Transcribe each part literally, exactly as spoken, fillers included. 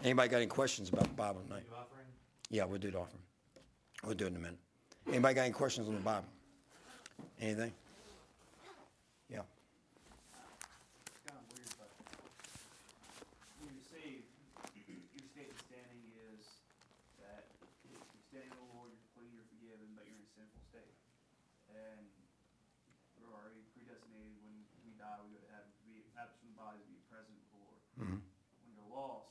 Anybody got any questions about the Bible tonight? You offering? Yeah, we'll do the offering. We'll do it in a minute. Anybody got any questions on the Bible? Anything? Yeah. It's kind of weird, but when you're saved, your state of standing is that you're standing in the Lord, you're clean, you're forgiven, but you're in a sinful state. And we're already predestinated when we die, we go to heaven, to be absent bodies, to be present with the Lord. Mm-hmm. When you're lost,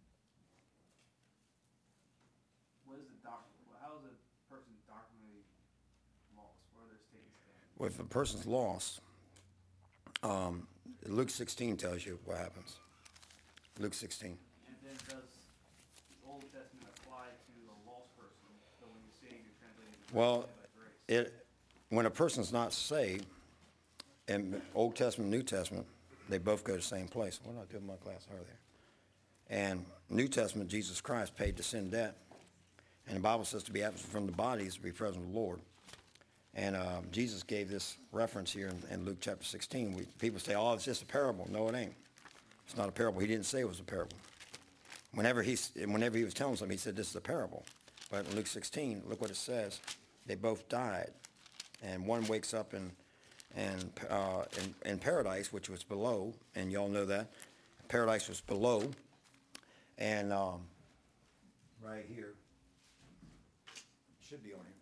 what is the doctrine? How is a person doctrinally lost? What are their state of standing? Well, if a person's lost, um, Luke sixteen tells you what happens. Luke sixteen. And then does the Old Testament apply to the lost person? So when you're saved, you're translated to Well, by grace. it when a person's not saved, in Old Testament, New Testament, they both go to the same place. What did I do with my glass earlier? And New Testament, Jesus Christ paid the sin debt. And the Bible says to be absent from the body is to be present with the Lord. And uh, Jesus gave this reference here in, in Luke chapter sixteen. We, people say, oh, it's just a parable. No, it ain't. It's not a parable. He didn't say it was a parable. Whenever he, whenever he was telling something, he said this is a parable. But in Luke sixteen, look what it says. They both died. And one wakes up in, in, uh, in, in paradise, which was below. And y'all know that. Paradise was below. And um, right here. Should be on here.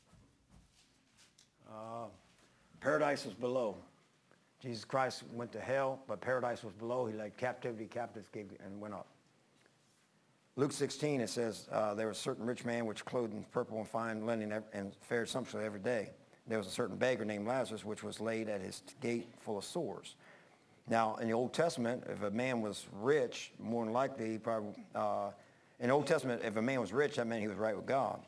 Uh, paradise was below. Jesus Christ went to hell, but paradise was below. He led captivity, captives gave, and went up. Luke sixteen, it says, uh, there was a certain rich man which clothed in purple and fine linen and fared sumptuously every day. There was a certain beggar named Lazarus, which was laid at his gate full of sores. Now, in the Old Testament, if a man was rich, more than likely, he probably, uh, in the Old Testament, if a man was rich, that meant he was right with God.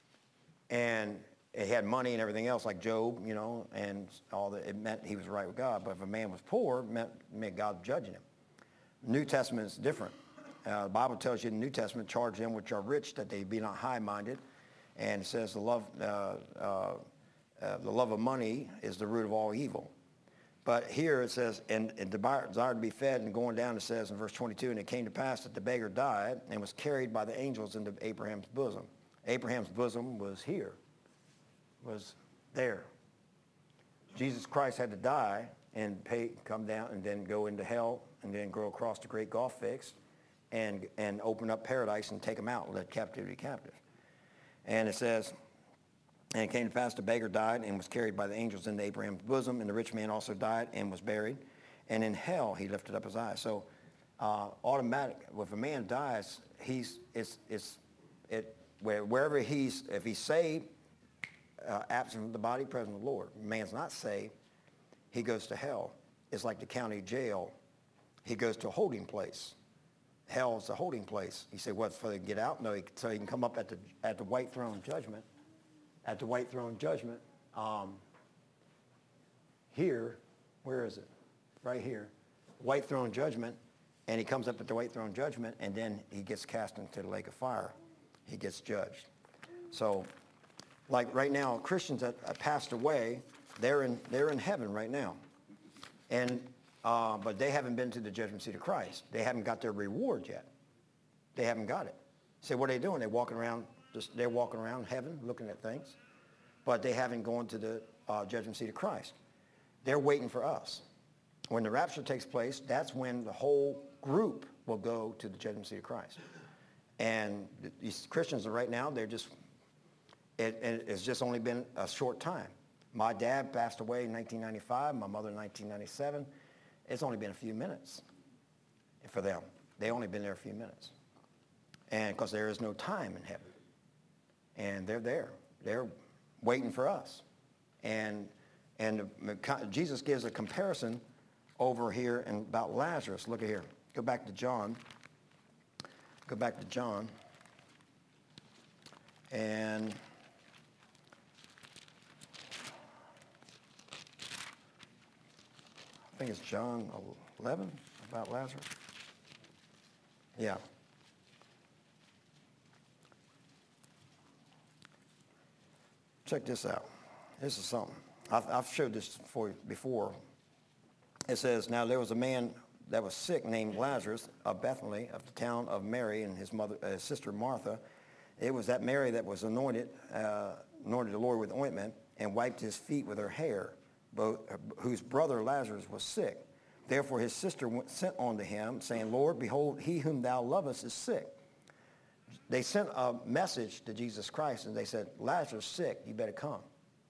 And he had money and everything else, like Job, you know, and all that. It meant he was right with God. But if a man was poor, it meant, meant God judging him. New Testament is different. Uh, the Bible tells you in the New Testament, charge them which are rich that they be not high-minded. And it says the love, uh, uh, uh, the love of money is the root of all evil. But here it says, and, and desire to be fed, and going down it says in verse twenty-two, and it came to pass that the beggar died and was carried by the angels into Abraham's bosom. Abraham's bosom was here, was there. Jesus Christ had to die and pay, come down and then go into hell and then go across the great gulf fixed and, and open up paradise and take them out and let captivity captive. And it says, and it came to pass the beggar died and was carried by the angels into Abraham's bosom, and the rich man also died and was buried. And in hell he lifted up his eyes. So uh, automatic, if a man dies, he's, it's, it's, it, Where, wherever he's, if he's saved, uh, absent from the body, present with the Lord. If a man's not saved, he goes to hell. It's like the county jail. He goes to a holding place. Hell is a holding place. You say, what, for they get out? No, he, so he can come up at the, at the white throne judgment. At the white throne judgment, um, here, where is it? Right here. White throne judgment, and he comes up at the white throne judgment, and then he gets cast into the lake of fire. He gets judged. So, like right now, Christians that have passed away, they're in they're in heaven right now, and uh, but they haven't been to the judgment seat of Christ. They haven't got their reward yet. They haven't got it. So what are they doing? They're walking around. Just they're walking around heaven, looking at things, but they haven't gone to the uh, judgment seat of Christ. They're waiting for us. When the rapture takes place, that's when the whole group will go to the judgment seat of Christ. And these Christians are right now, they're just, it, it's just only been a short time. My dad passed away in nineteen ninety-five, my mother in nineteen ninety-seven. It's only been a few minutes for them. They only been there a few minutes. And because there is no time in heaven. And they're there. They're waiting for us. And, and Jesus gives a comparison over here and about Lazarus. Look at here. Go back to John. Go back to John. And I think it's John eleven about Lazarus. Yeah. Check this out. This is something. I've, I've showed this for you before. It says, now there was a man that was sick named Lazarus of Bethany, of the town of Mary and his mother, uh, his sister Martha. It was that Mary that was anointed, uh, anointed the Lord with ointment and wiped his feet with her hair, both, whose brother Lazarus was sick. Therefore his sister went, sent unto him, saying, Lord, behold, he whom thou lovest is sick. They sent a message to Jesus Christ, and they said, Lazarus is sick, you better come.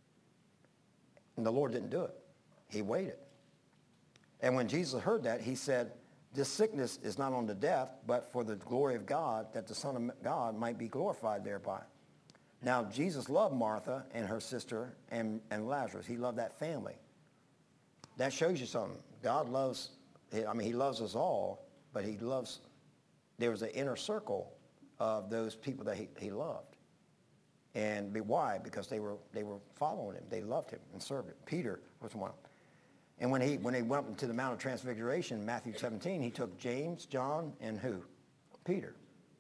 And the Lord didn't do it. He waited. And when Jesus heard that, he said, this sickness is not unto death, but for the glory of God, that the Son of God might be glorified thereby. Now, Jesus loved Martha and her sister and, and Lazarus. He loved that family. That shows you something. God loves, I mean, he loves us all, but he loves, there was an inner circle of those people that he, he loved. And be, why? Because they were, they were following him. They loved him and served him. Peter was one. And when he when he went up to the Mount of Transfiguration, Matthew seventeen, he took James, John, and who? Peter.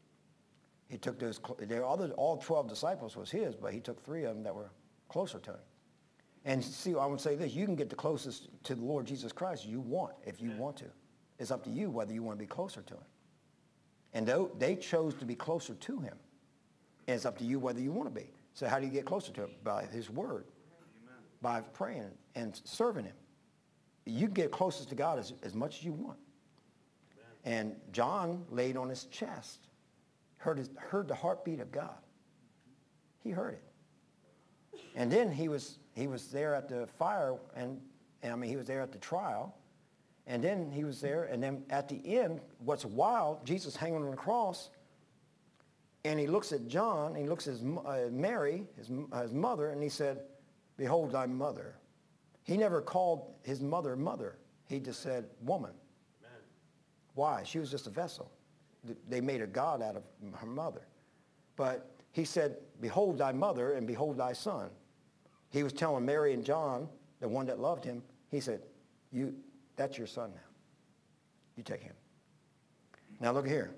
He took those, there other, all twelve disciples was his, but he took three of them that were closer to him. And see, I would say this, you can get the closest to the Lord Jesus Christ you want, if you want to. It's up to you whether you want to be closer to him. And they, they chose to be closer to him. And it's up to you whether you want to be. So how do you get closer to him? By his word. Amen. By praying and serving him. You get closest to God as, as much as you want. Amen. And John laid on his chest, heard, his, heard the heartbeat of God. He heard it. And then he was he was there at the fire, and, and I mean, he was there at the trial. And then he was there, and then at the end, what's wild, Jesus hanging on the cross, and he looks at John, and he looks at his, uh, Mary, his, uh, his mother, and he said, behold thy mother. He never called his mother mother. He just said woman. Amen. Why? She was just a vessel. They made a god out of her mother. But he said, behold thy mother and behold thy son. He was telling Mary and John, the one that loved him, he said, "You, that's your son now. You take him." Now look here.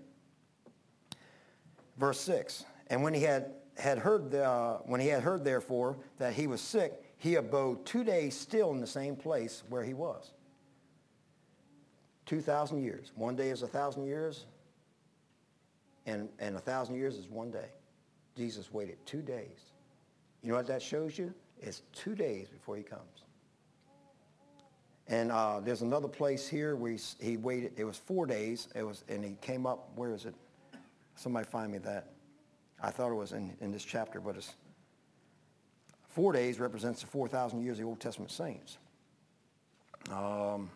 Verse six. And when he had, had heard, the, uh, when he had heard therefore that he was sick, he abode two days still in the same place where he was. Two thousand years. One day is a thousand years, and, and a thousand years is one day. Jesus waited two days. You know what that shows you? It's two days before he comes. And uh, there's another place here where he, he waited. It was four days. It was, and he came up. Where is it? Somebody find me that. I thought it was in, in this chapter, but it's four days represents the four thousand years of the Old Testament saints. Um,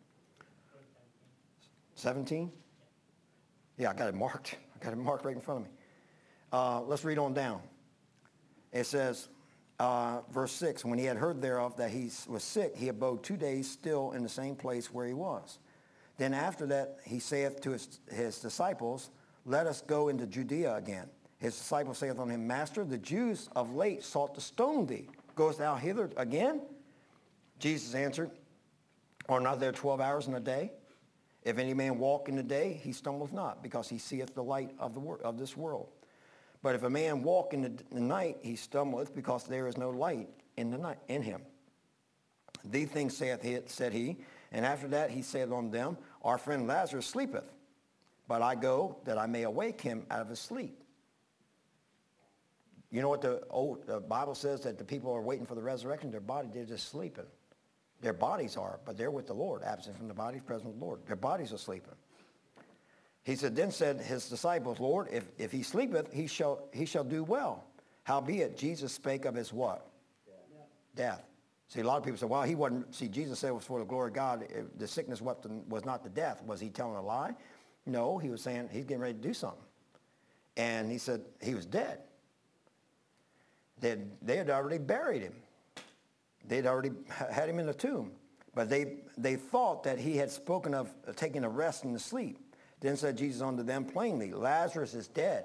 seventeen? Yeah, I got it marked. I got it marked right in front of me. Uh, let's read on down. It says, uh, verse six, when he had heard thereof that he was sick, he abode two days still in the same place where he was. Then after that he saith to his, his disciples, let us go into Judea again. His disciples saith unto him, Master, the Jews of late sought to stone thee. Goest thou hither again? Jesus answered, are not there twelve hours in a day? If any man walk in the day, he stumbleth not, because he seeth the light of, the wor- of this world. But if a man walk in the, the night, he stumbleth, because there is no light in the night in him. These things saith he, said he, and after that he said unto them, our friend Lazarus sleepeth, but I go that I may awake him out of his sleep. You know what the old the Bible says, that the people are waiting for the resurrection? Their body, they're just sleeping. Their bodies are, but they're with the Lord, absent from the body, present with the Lord. Their bodies are sleeping. He said, then said his disciples, Lord, if, if he sleepeth, he shall, he shall do well. Howbeit, Jesus spake of his what? Death. Death. See, a lot of people say, well, he wasn't, see, Jesus said it was for the glory of God. The sickness was not the death. Was he telling a lie? No, he was saying he's getting ready to do something. And he said he was dead. They had, they had already buried him. They'd already had him in the tomb. But they, they thought that he had spoken of taking a rest and a sleep. Then said Jesus unto them plainly, Lazarus is dead.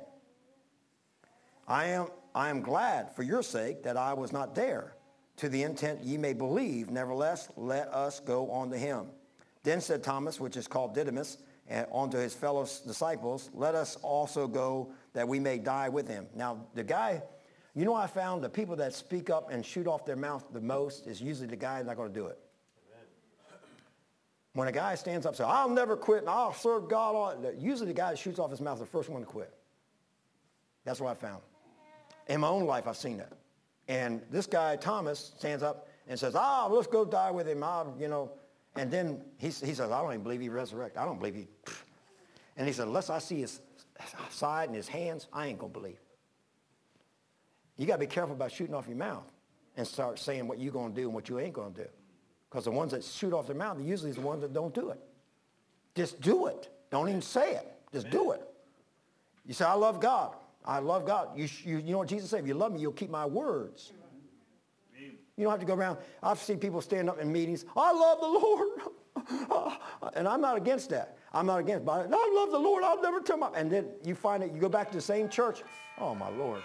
I am, I am glad for your sake that I was not there, to the intent ye may believe. Nevertheless, let us go unto him. Then said Thomas, which is called Didymus, and unto his fellow disciples, let us also go that we may die with him. Now, the guy, you know, I found the people that speak up and shoot off their mouth the most is usually the guy that's not going to do it. When a guy stands up and says, I'll never quit and I'll serve God, all, usually the guy that shoots off his mouth is the first one to quit. That's what I found. In my own life, I've seen that. And this guy, Thomas, stands up and says, ah, let's go die with him. I'll, you know. And then he, he says, I don't even believe he resurrected. I don't believe he. And he said, unless I see his side and his hands, I ain't going to believe. You got to be careful about shooting off your mouth and start saying what you're going to do and what you ain't going to do. Because the ones that shoot off their mouth are usually the ones that don't do it. Just do it. Don't even say it. Just do it. You say, I love God. I love God. You, you, you know what Jesus said? If you love me, you'll keep my words. You don't have to go around. I've seen people stand up in meetings. I love the Lord. And I'm not against that. I'm not against it. But I love the Lord. I'll never turn my... And then you find that you go back to the same church. Oh, my Lord.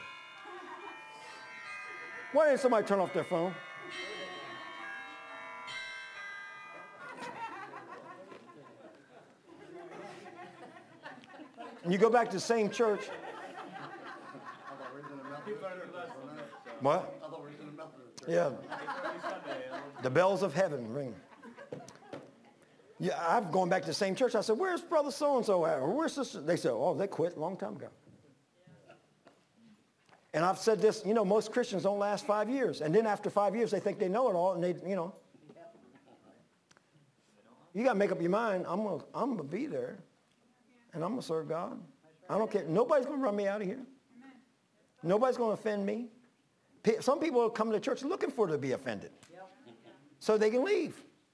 Why didn't somebody turn off their phone? And you go back to the same church. What? Yeah. The bells of heaven ring. Yeah, I've gone back to the same church. I said, where's brother so-and-so at? Or where's sister? They said, oh, they quit a long time ago. And I've said this, you know, most Christians don't last five years. And then after five years, they think they know it all. And they, you know. You got to make up your mind. I'm going to I'm gonna be there. And I'm going to serve God. I don't care. Nobody's going to run me out of here. Nobody's going to offend me. Some people come to church looking for to be offended. So they can leave.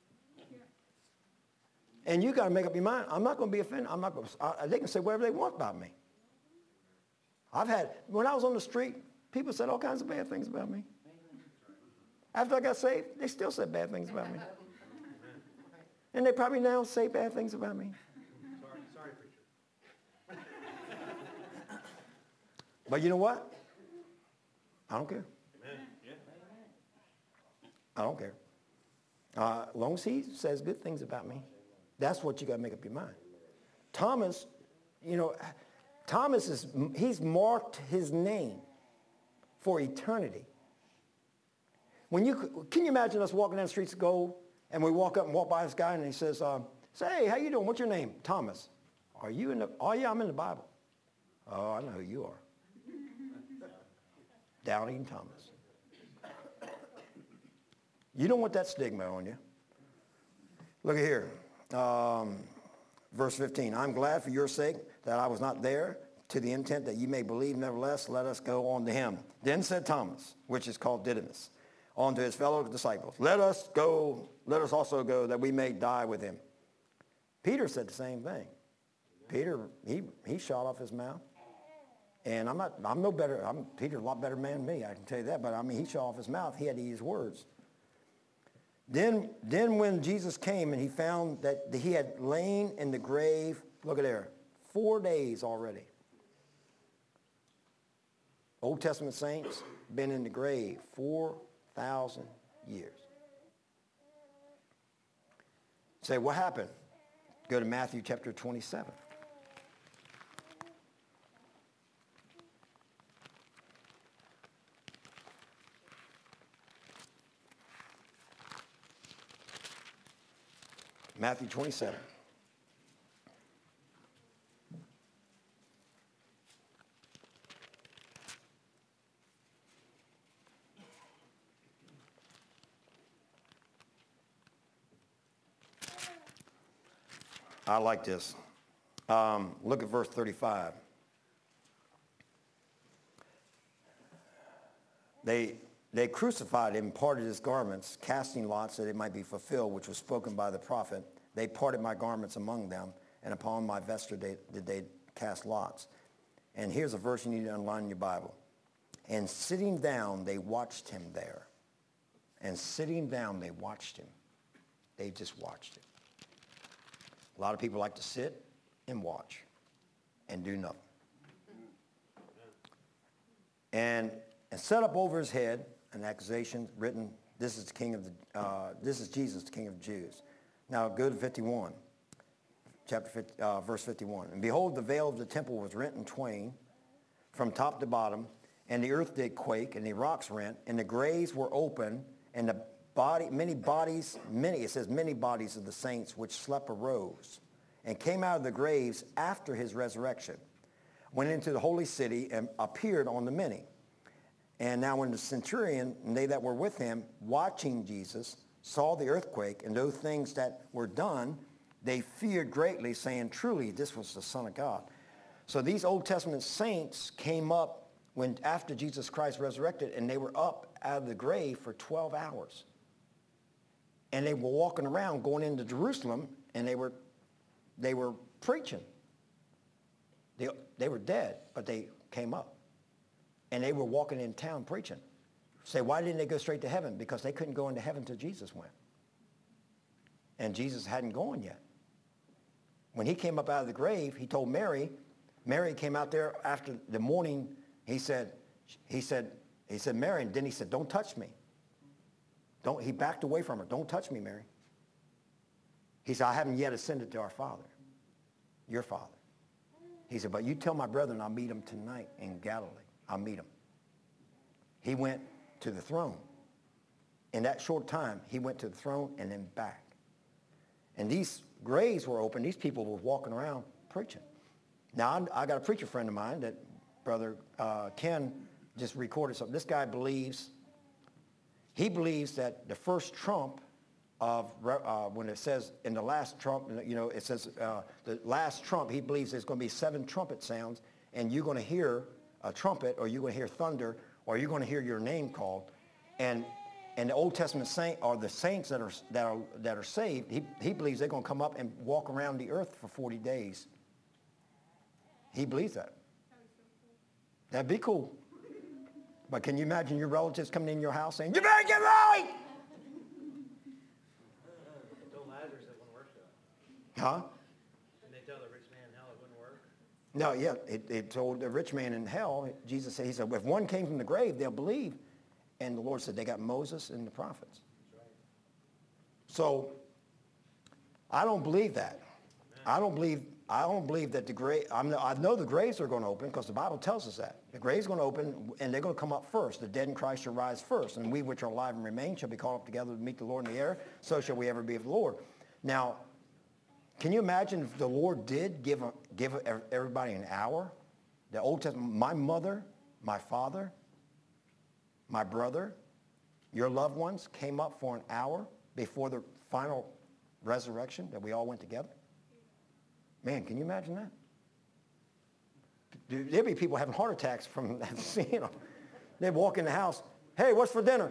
And you got to make up your mind. I'm not going to be offended. I'm not going to, I, they can say whatever they want about me. I've had, when I was on the street, people said all kinds of bad things about me. After I got saved, they still said bad things about me. And they probably now say bad things about me. Sorry, sorry, preacher. But you know what? I don't care. Amen. Yeah. I don't care. Uh, as long as he says good things about me, that's what you got to make up your mind. Thomas, you know, Thomas is, he's marked his name for eternity. When you, can you imagine us walking down the streets of gold and we walk up and walk by this guy and he says, uh, say, hey, how you doing? What's your name? Thomas. Are you in the, oh yeah, I'm in the Bible. Oh, I know who you are. Doubting Thomas. You don't want that stigma on you. Look at here. Um, verse fifteen. I'm glad for your sake that I was not there, to the intent that you may believe. Nevertheless, let us go on to him. Then said Thomas, which is called Didymus, unto his fellow disciples, let us go, let us also go, that we may die with him. Peter said the same thing. Peter, he, he shot off his mouth. And I'm not, I'm no better, I'm, Peter's a lot better man than me, I can tell you that. But I mean, he shot off his mouth. He had to use words. Then, then when Jesus came and he found that he had lain in the grave, look at there, four days already. Old Testament saints been in the grave four thousand years. Say, what happened? Go to Matthew chapter twenty-seven. Matthew twenty-seven. I like this. Um, look at verse thirty-five. They, they crucified him, parted his garments, casting lots that it might be fulfilled, which was spoken by the prophet. They parted my garments among them, and upon my vesture they, did they cast lots. And here's a verse you need to underline in your Bible. And sitting down, they watched him there. And sitting down, they watched him. They just watched him. A lot of people like to sit and watch and do nothing. And, and set up over his head an accusation written, this is the king of the, uh, this is Jesus, the King of the Jews. Now go to fifty-one, chapter fifty, uh, verse fifty-one. And behold, the veil of the temple was rent in twain from top to bottom, and the earth did quake, and the rocks rent, and the graves were open, and the body, many bodies, many, it says many bodies of the saints which slept arose and came out of the graves after his resurrection, went into the holy city and appeared on the many. And now when the centurion and they that were with him, watching Jesus, saw the earthquake and those things that were done, they feared greatly, saying, truly, this was the Son of God. So these Old Testament saints came up when after Jesus Christ resurrected, and they were up out of the grave for twelve hours. And they were walking around going into Jerusalem, and they were, they were preaching. They, they were dead, but they came up. And they were walking in town preaching. Say, why didn't they go straight to heaven? Because they couldn't go into heaven till Jesus went. And Jesus hadn't gone yet. When he came up out of the grave, he told Mary, Mary came out there after the morning, he said, he said, he said, Mary, and then he said, don't touch me. Don't, he backed away from her. Don't touch me, Mary. He said, I haven't yet ascended to our Father, your Father. He said, but you tell my brethren I'll meet him tonight in Galilee. I'll meet him. He went to the throne. In that short time, he went to the throne and then back. And these graves were open. These people were walking around preaching. Now, I, I got a preacher friend of mine that Brother uh, Ken just recorded something. This guy believes, he believes that the first trump of, uh, when it says in the last trump, you know, it says uh, the last trump, he believes there's going to be seven trumpet sounds, and you're going to hear a trumpet, or you're going to hear thunder, or you're going to hear your name called. And and the Old Testament saint, or the saints that are that are that are saved, he, he believes they're going to come up and walk around the earth for forty days. He believes that. That'd be cool. But can you imagine your relatives coming in your house saying, you better get right? They told Lazarus it wouldn't work though. Huh? And they tell the rich man in hell it wouldn't work. No, yeah, it, it told the rich man in hell, Jesus said, he said, if one came from the grave, they'll believe. And the Lord said, they got Moses and the prophets. That's right. So I don't believe that. I don't believe, I don't believe that the grave, I'm, I know the graves are going to open because the Bible tells us that. The grave's going to open and they're going to come up first. The dead in Christ shall rise first. And we which are alive and remain shall be called up together to meet the Lord in the air. So shall we ever be of the Lord. Now, can you imagine if the Lord did give, a, give a, everybody an hour? The Old Testament, my mother, my father, my brother, your loved ones came up for an hour before the final resurrection that we all went together? Man, can you imagine that? There'd be people having heart attacks from seeing them. They'd walk in the house, hey, what's for dinner?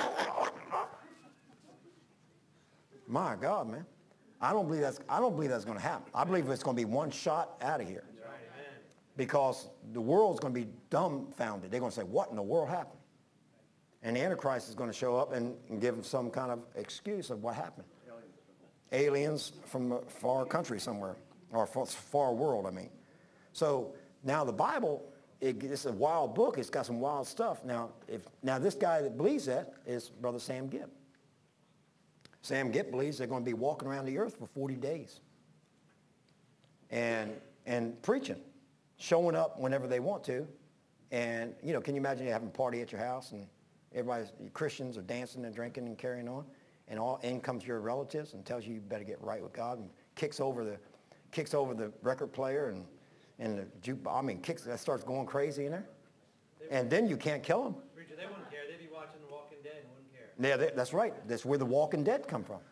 My God, man. I don't believe that's, I don't believe that's going to happen. I believe it's going to be one shot out of here. That's right, amen. Because the world's going to be dumbfounded. They're going to say, what in the world happened? And the Antichrist is going to show up and, and give them some kind of excuse of what happened. Aliens from a far country somewhere, or far, far world, I mean. So now the Bible, it, it's a wild book. It's got some wild stuff. Now, if now this guy that believes that is Brother Sam Gibb. Sam Gibb believes they're going to be walking around the earth for forty days. And, and preaching, showing up whenever they want to. And, you know, can you imagine you having a party at your house and everybody's, Christians are dancing and drinking and carrying on, and all in comes your relatives and tells you you better get right with God, and kicks over the, kicks over the record player and, and the juke, I mean, kicks, that starts going crazy in there. And then you can't kill them. Preacher, they wouldn't care. They'd be watching The Walking Dead and wouldn't care. Yeah, they, that's right. That's where the Walking Dead come from.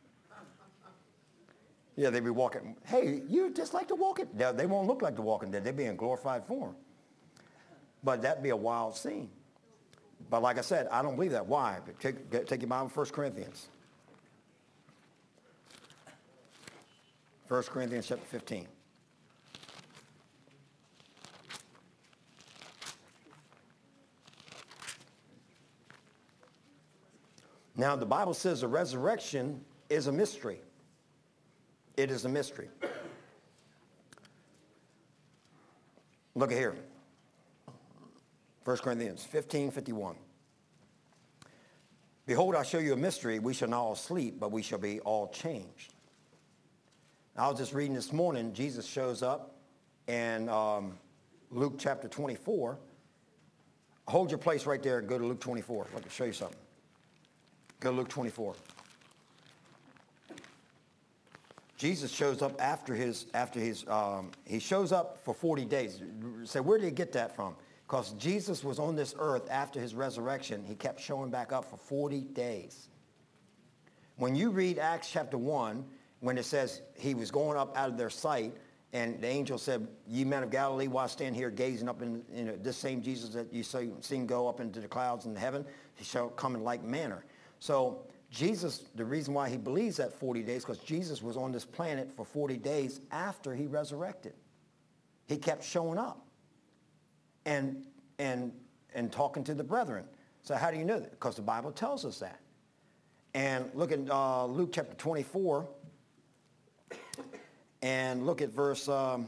Yeah, they'd be walking, hey, you're just like the Walking Dead. They won't look like the Walking Dead. They'd be in glorified form. But that'd be a wild scene. But like I said, I don't believe that. Why? Take, take your Bible, First Corinthians. First Corinthians chapter fifteen. Now, the Bible says the resurrection is a mystery. It is a mystery. Look at here. First Corinthians fifteen fifty-one. Behold, I show you a mystery. We shall not all sleep, but we shall be all changed. I was just reading this morning. Jesus shows up in um, Luke chapter twenty-four. Hold your place right there and go to Luke twenty-four. Let me show you something. Go to Luke twenty-four. Jesus shows up after his, after his, um, he shows up for forty days. Say, where did he get that from? Because Jesus was on this earth after his resurrection. He kept showing back up for forty days. When you read Acts chapter one, when it says he was going up out of their sight, and the angel said, ye men of Galilee, why stand here gazing up in, you know, this same Jesus that you see, seen go up into the clouds in heaven, he shall come in like manner. So Jesus, the reason why he believes that forty days, because Jesus was on this planet for forty days after he resurrected. He kept showing up and, and, and talking to the brethren. So how do you know that? Because the Bible tells us that. And look at uh, Luke chapter twenty-four, and look at verse um,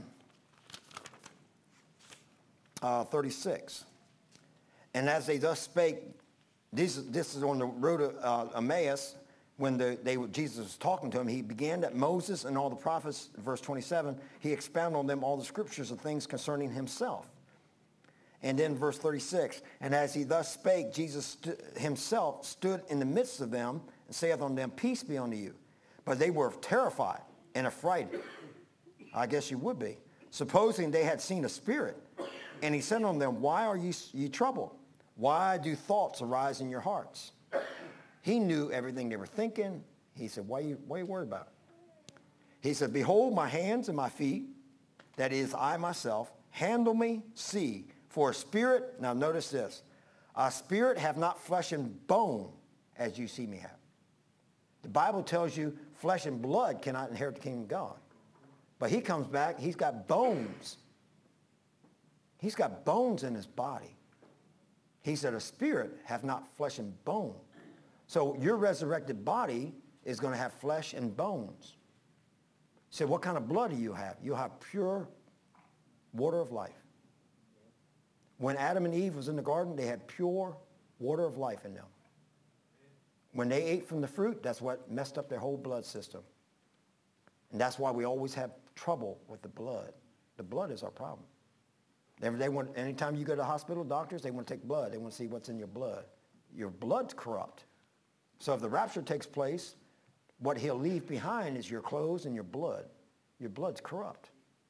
uh, thirty-six. And as they thus spake, this, this is on the road to uh, Emmaus, when the, they, Jesus was talking to him, he began that Moses and all the prophets, verse twenty-seven, he expounded on them all the scriptures of things concerning himself. And then verse thirty-six, and as he thus spake, Jesus st- himself stood in the midst of them and saith unto them, peace be unto you. But they were terrified and affrighted. I guess you would be. Supposing they had seen a spirit. And he said unto them, why are ye, ye troubled? Why do thoughts arise in your hearts? He knew everything they were thinking. He said, why are you, why are you worried about it? He said, behold my hands and my feet, that is I myself, handle me, see. For a spirit, now notice this, a spirit have not flesh and bone as you see me have. The Bible tells you flesh and blood cannot inherit the kingdom of God. But he comes back, he's got bones. He's got bones in his body. He said a spirit have not flesh and bone. So your resurrected body is going to have flesh and bones. So what kind of blood do you have? You have pure water of life. When Adam and Eve was in the garden, they had pure water of life in them. When they ate from the fruit, that's what messed up their whole blood system. And that's why we always have trouble with the blood. The blood is our problem. They, they want, anytime you go to the hospital, doctors, they want to take blood. They want to see what's in your blood. Your blood's corrupt. So if the rapture takes place, what he'll leave behind is your clothes and your blood. Your blood's corrupt.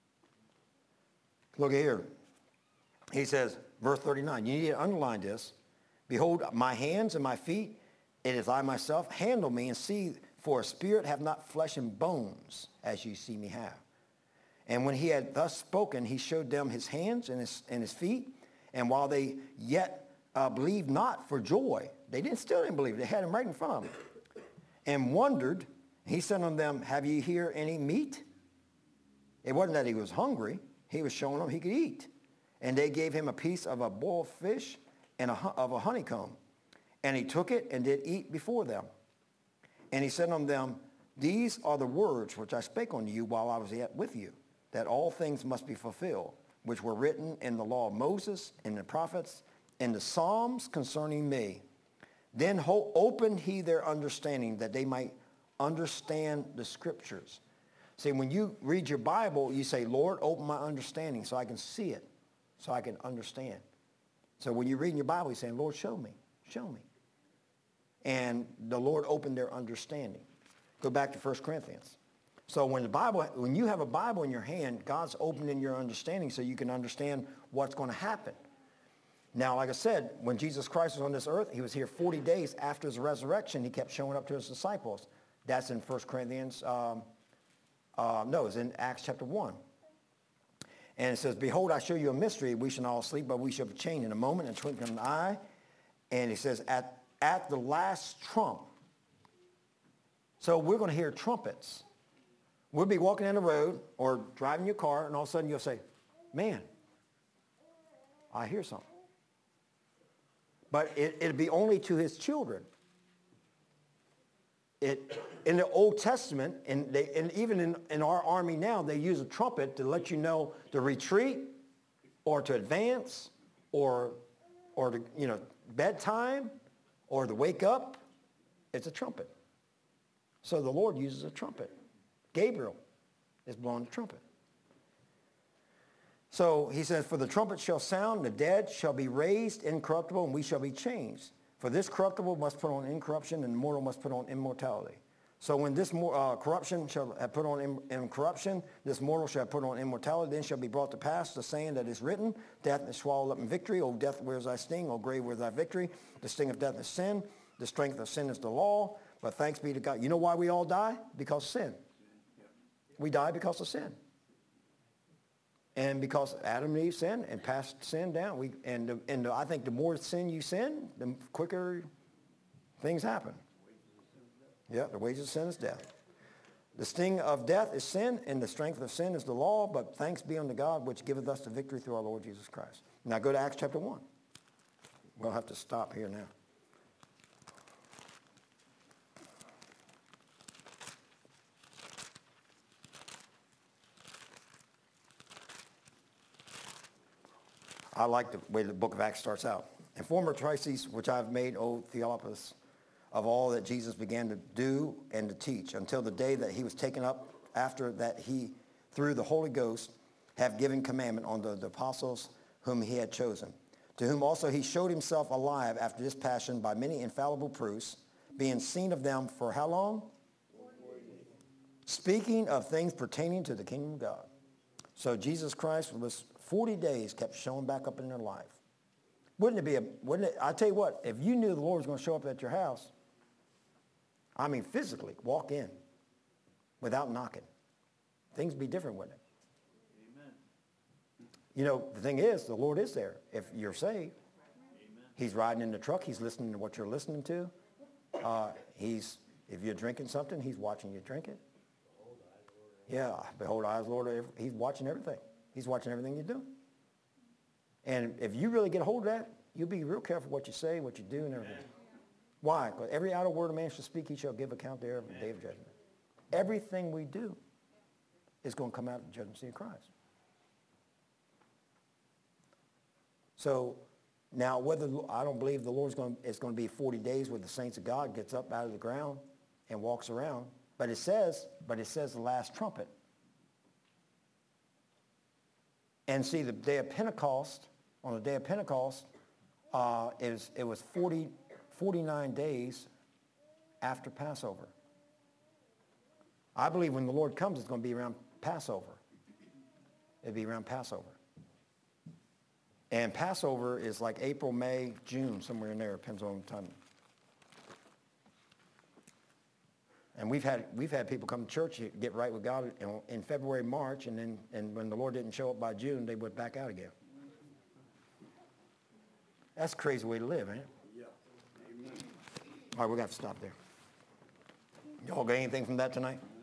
Look here. He says, verse thirty-nine, you need to underline this. Behold, my hands and my feet, it is I myself. Handle me and see, for a spirit have not flesh and bones, as you see me have. And when he had thus spoken, he showed them his hands and his, and his feet. And while they yet uh, believed not for joy, they didn't, still didn't believe. They had him right in front of them. And wondered, he said unto them, have ye here any meat? It wasn't that he was hungry. He was showing them he could eat. And they gave him a piece of a boiled fish and a, of a honeycomb. And he took it and did eat before them. And he said unto them, these are the words which I spake unto you while I was yet with you, that all things must be fulfilled, which were written in the law of Moses, in the prophets, in the Psalms concerning me. Then ho- opened he their understanding, that they might understand the scriptures. See, when you read your Bible, you say, Lord, open my understanding so I can see it, so I can understand. So when you're reading your Bible, you're saying, Lord, show me, show me. And the Lord opened their understanding. Go back to First Corinthians. So when the Bible, when you have a Bible in your hand, God's opening your understanding so you can understand what's going to happen. Now, like I said, when Jesus Christ was on this earth, he was here forty days after his resurrection. He kept showing up to his disciples. That's in First Corinthians, um, uh, no, it's in Acts chapter one. And it says, behold, I show you a mystery. We shall not all sleep, but we shall be changed in a moment, and twinkling of an eye. And he says, at, at the last trump. So we're going to hear trumpets. We'll be walking down the road or driving your car, and all of a sudden you'll say, man, I hear something. But it, it'll be only to his children. It, in the Old Testament, and, they, and even in, in our army now, they use a trumpet to let you know to retreat or to advance or, or to, you know, bedtime or to wake up. It's a trumpet. So the Lord uses a trumpet. Gabriel is blowing the trumpet. So he says, for the trumpet shall sound, the dead shall be raised incorruptible, and we shall be changed. For this corruptible must put on incorruption, and mortal must put on immortality. So when this mor- uh, corruption shall have put on in- incorruption, this mortal shall have put on immortality, then shall be brought to pass the saying that is written, death is swallowed up in victory. O death, where is thy sting? O grave, where is thy victory? The sting of death is sin. The strength of sin is the law. But thanks be to God. You know why we all die? Because of sin. We die because of sin. And because Adam and Eve sinned and passed sin down. We, and the, and the, I think the more sin you sin, the quicker things happen. Yeah, the wages of sin is death. The sting of death is sin, and the strength of sin is the law. But thanks be unto God, which giveth us the victory through our Lord Jesus Christ. Now go to Acts chapter one. We'll have to stop here now. I like the way the book of Acts starts out. And former trices which I have made, O Theophilus, of all that Jesus began to do and to teach, until the day that he was taken up, after that he, through the Holy Ghost, have given commandment unto the apostles whom he had chosen, to whom also he showed himself alive after this passion by many infallible proofs, being seen of them for how long? Speaking of things pertaining to the kingdom of God. So Jesus Christ was forty days kept showing back up in their life. Wouldn't it be a, wouldn't it, I tell you what, if you knew the Lord was going to show up at your house, I mean physically, walk in without knocking, things be different, wouldn't it? Amen. You know, the thing is, the Lord is there if you're saved. Amen. He's riding in the truck. He's listening to what you're listening to. Uh, he's, if you're drinking something, he's watching you drink it. Yeah, behold, eyes, Lord, he's watching everything. He's watching everything you do. And if you really get a hold of that, you'll be real careful what you say, what you do, and everything. Amen. Why? Because every idle word a man shall speak, he shall give account thereof in the day of judgment. Everything we do is going to come out of the judgment seat of Christ. So now, whether I don't believe the Lord's going, it's going to be forty days where the saints of God gets up out of the ground and walks around, but it says, but it says the last trumpet. And see, the day of Pentecost, on the day of Pentecost, uh, is it was forty, forty-nine days after Passover. I believe when the Lord comes, it's going to be around Passover. It'll be around Passover. And Passover is like April, May, June, somewhere in there. Depends on the time. And we've had we've had people come to church, get right with God in, in February, March, and then and when the Lord didn't show up by June, they went back out again. That's a crazy way to live, ain't it? Yeah. Amen. All right, we're going to have to stop there. Y'all got anything from that tonight?